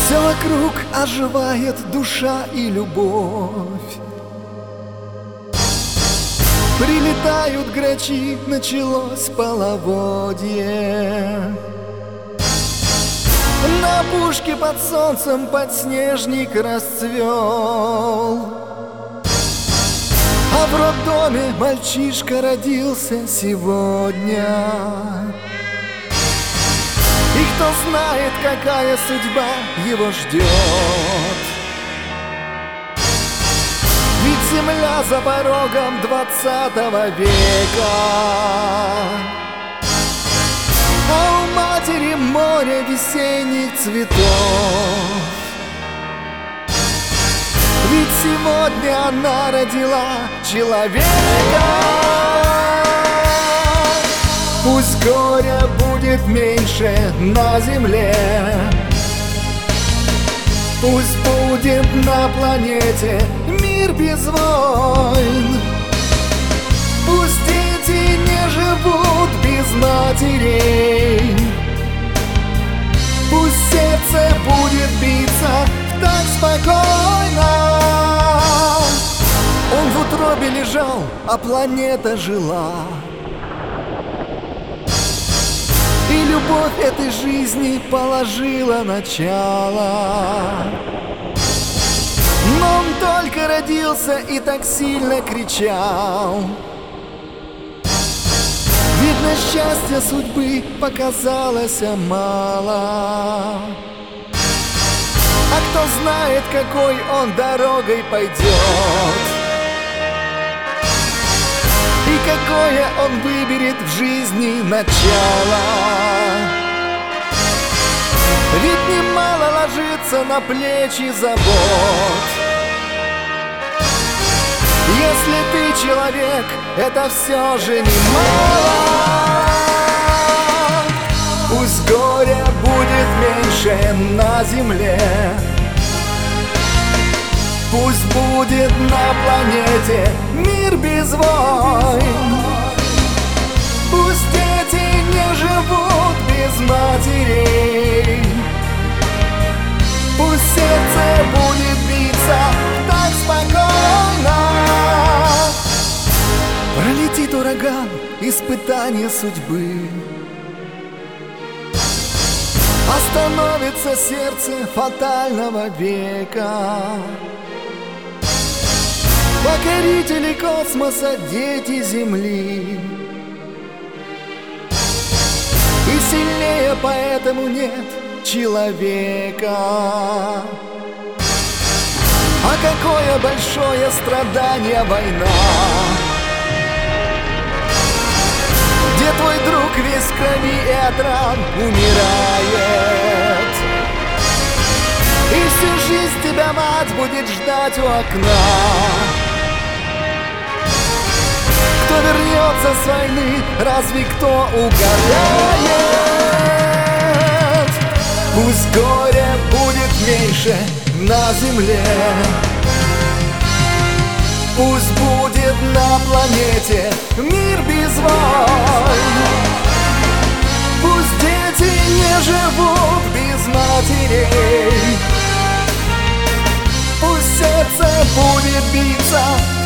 Все вокруг оживает душа и любовь. Прилетают грачи, началось половодье. На опушке под солнцем подснежник расцвел, а в роддоме мальчишка родился сегодня. И кто знает, какая судьба его ждет. Ведь земля за порогом 20 века, а у матери море весенних цветов. Ведь сегодня она родила человека. Пусть горя будет меньше на земле, пусть будет на планете мир без войн. Пусть дети не живут без матерей, пусть сердце будет биться так спокойно. Он в утробе лежал, а планета жила. И любовь этой жизни положила начало. Но он только родился и так сильно кричал. Видно, счастья судьбы показалось мало. А кто знает, какой он дорогой пойдет, и какое он выберет в жизни начало. Ведь немало ложится на плечи забот. Если ты человек, это все же немало. Пусть горя будет меньше на земле, пусть будет на планете мир без войн. Пусть дети не живут без матерей, пусть сердце будет биться так спокойно. Пролетит ураган, испытание судьбы, остановится сердце фатального века. Покорители космоса, дети Земли, и сильнее поэтому нет человека. А какое большое страдание война, где твой друг весь в крови и от ран умирает. И всю жизнь тебя мать будет ждать у окна. Кто вернется с войны, разве кто угадает? Пусть горе будет меньше на земле, пусть будет на планете мир без войн. Пусть дети не живут без матерей, пусть сердце будет биться